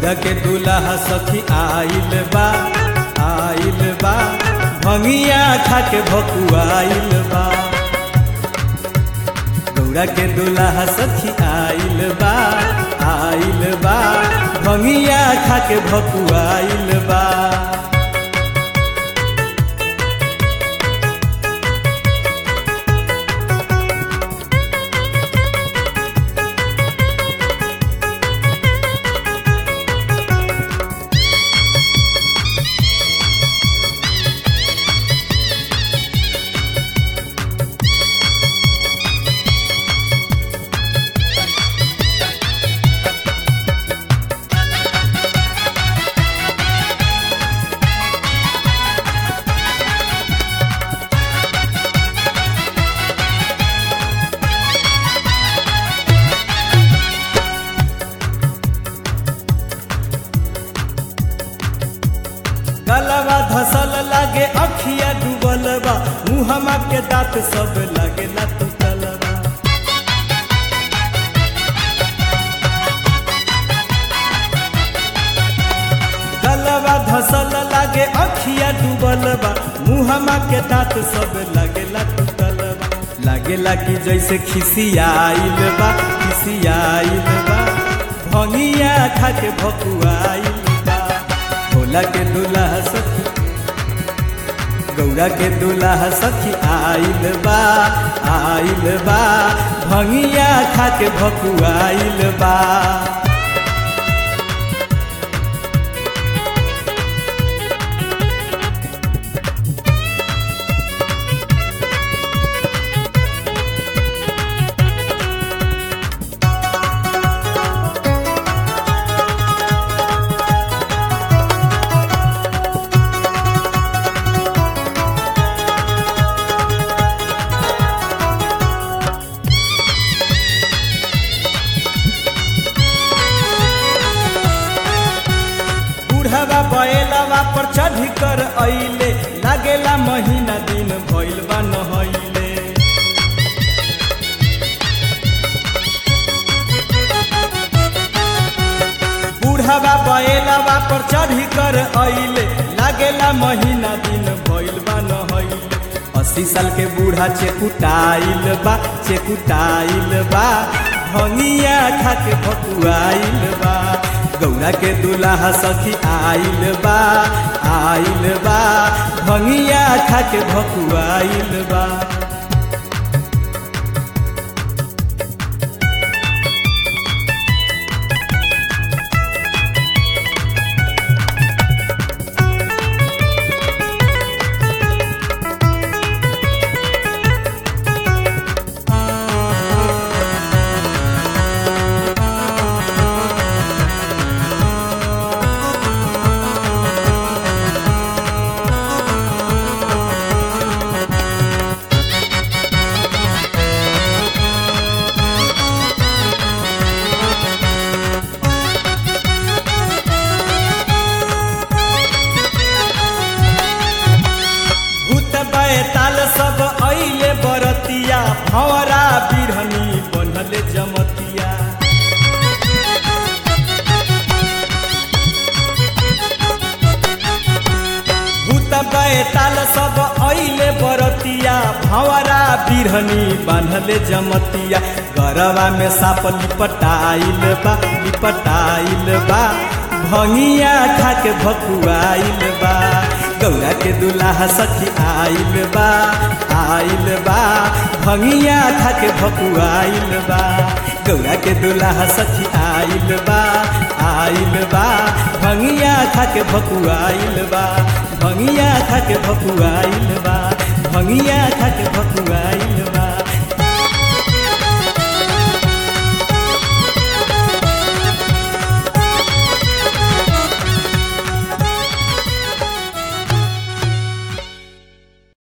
गौरा के दूल्हा सखी आइल बा भंगिया खा के भकुआइल बा। गौरा के दूल्हा सखी आइल बा भंगिया खा के भकुआइल बा। गलवा धसल लागे अखिया डूबल बा मुहमा के दांत सब लागेला टूटल बा। गलवा धसल लागे अखिया डूबल बा मुहमा के दांत सब लागेला टूटल बा। लागेला कि जैसे खिसियाइल बा भंगिया खा के भकुआइल बा। भोला के दूल्हा सखी गौरा के दूल्हा सखी आइल बा भंगिया खा के भकुआइल बा। बुढ़वा बैलवा पर चढ़ी कर अइले लागेला महीना दिन भइल बा नहइले। बुढ़वा बैलवा पर चढ़ी कर अइले लागेला महीना दिन भइल बा नहइले। 80 साल के बूढ़ा चेकुटाइल बा भंगिया खा के भकुआइल बा। गौरा के दूल्हा सखी आइल बा भंगिया खा के भकुआइल बा। ताल सब अइले बरतिया भंवरा बिरहनी बनले जमतिया। भूत बैताल सब अइले बरतिया भंवरा बिरहनी बनले जमतिया। गरवा में साप लिपटाइल बा भंगिया खा के भकुआइल बा। गौरा के दूल्हा सखी आइल बा भंगिया खा के भकुआइल बा। गौरा के दूल्हा सखी आइल बा भंगिया खा के भकुआइल बा। भंगिया खा के भकुआइल बा भंगिया खा के भकुआइल बा